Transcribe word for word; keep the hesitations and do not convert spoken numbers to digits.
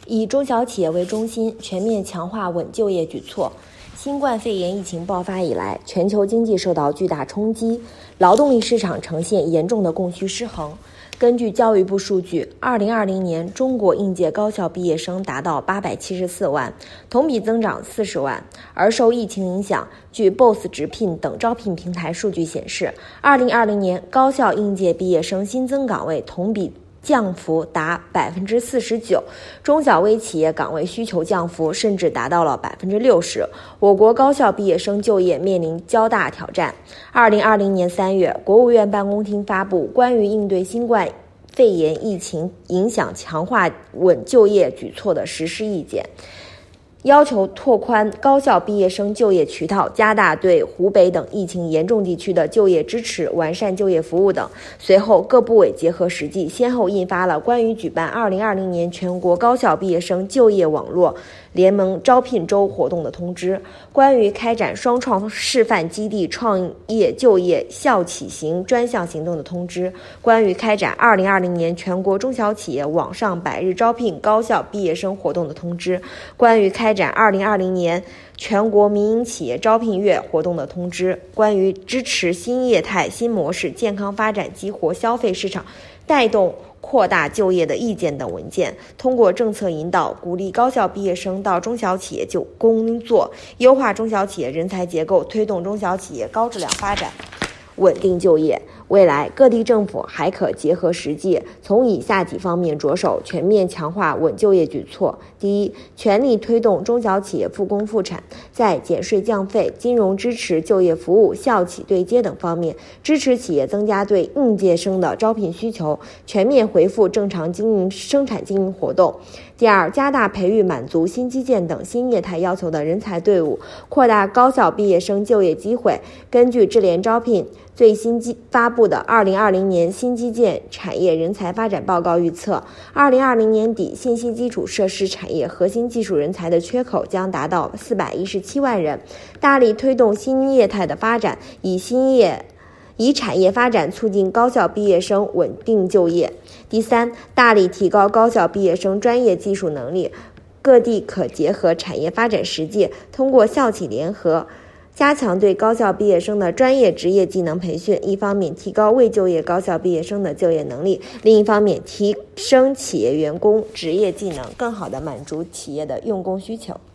以中小企业为中心，全面强化稳就业举措。新冠肺炎疫情爆发以来，全球经济受到巨大冲击，劳动力市场呈现严重的供需失衡。根据教育部数据，二零二零年中国应届高校毕业生达到八百七十四万，同比增长四十万。而受疫情影响，据 B O S S 直聘等招聘平台数据显示，二零二零年高校应届毕业生新增岗位同比降幅达百分之四十九，中小微企业岗位需求降幅甚至达到了百分之六十。我国高校毕业生就业面临较大挑战。二零二零年三月，国务院办公厅发布关于应对新冠肺炎疫情影响强化稳就业举措的实施意见，要求拓宽高校毕业生就业渠道，加大对湖北等疫情严重地区的就业支持，完善就业服务等。随后，各部委结合实际，先后印发了关于举办二零二零年全国高校毕业生就业网络联盟招聘周活动的通知，关于开展双创示范基地创业就业校企行专项行动的通知，关于开展二零二零年全国中小企业网上百日招聘高校毕业生活动的通知，关于开展二零二零年全国民营企业招聘月活动的通知，关于支持新业态新模式健康发展激活消费市场，带动扩大就业的意见等文件。通过政策引导，鼓励高校毕业生到中小企业就工作，优化中小企业人才结构，推动中小企业高质量发展，稳定就业。未来各地政府还可结合实际，从以下几方面着手全面强化稳就业举措。第一，全力推动中小企业复工复产，在减税降费、金融支持、就业服务、校企对接等方面，支持企业增加对应届生的招聘需求，全面恢复正常经营生产经营活动。第二，加大培育满足新基建等新业态要求的人才队伍，扩大高校毕业生就业机会。根据智联招聘最新发布的二零二零年新基建产业人才发展报告预测，二零二零年底信息基础设施产业核心技术人才的缺口将达到四百一十七万人。大力推动新业态的发展，以新业以产业发展促进高校毕业生稳定就业。第三，大力提高高校毕业生专业技术能力，各地可结合产业发展实际，通过校企联合，加强对高校毕业生的专业职业技能培训，一方面提高未就业高校毕业生的就业能力，另一方面提升企业员工职业技能，更好地满足企业的用工需求。